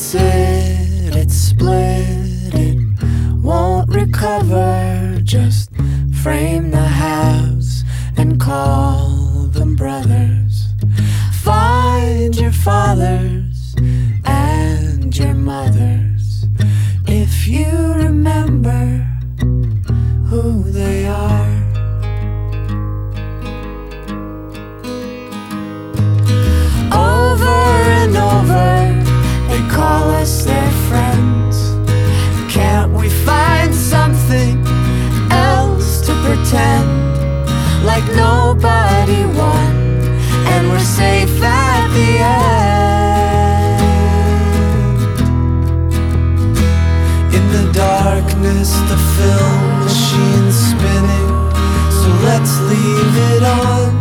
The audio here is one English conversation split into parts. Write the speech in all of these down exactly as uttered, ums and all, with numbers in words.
That's it, it's split, it won't recover. Just frame the halves and call them brothers. Find your fathers and your mothers, if you remember who they are. Over and over they call us their friends. Can't we find something else to pretend? Like nobody won and we're safe at the end. In the darkness the film machine's spinning, so let's leave it on.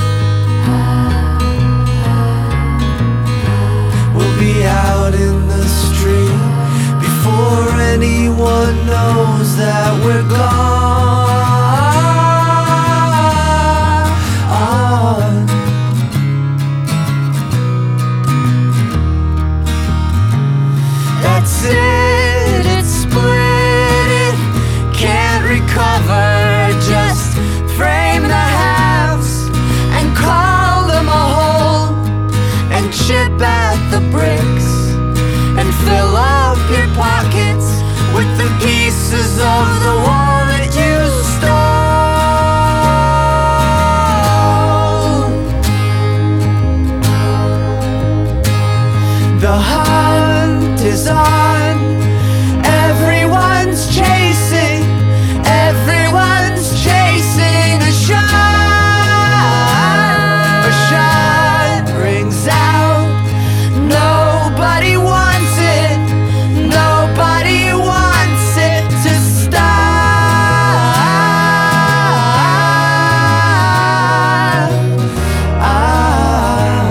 We'll be out in the street before anyone knows that we're gone. That's it, it's split, it can't recover. Just frame the halves and call them a whole, and chip at the bricks and fill up your pockets with the pieces of the wall that you stole. The hunt is on, everyone's chasing, everyone's chasing a shot. A shot rings out, nobody wants it, nobody wants it to stop. Ah.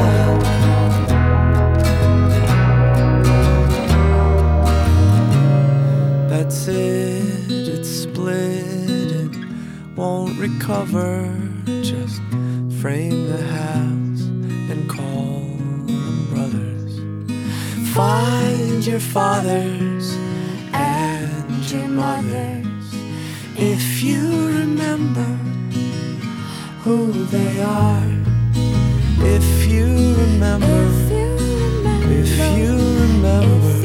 That's it, it's split, it won't recover. Just frame the halves and call them brothers. Find your fathers and your mothers, if you remember who they are. If you remember, if you remember.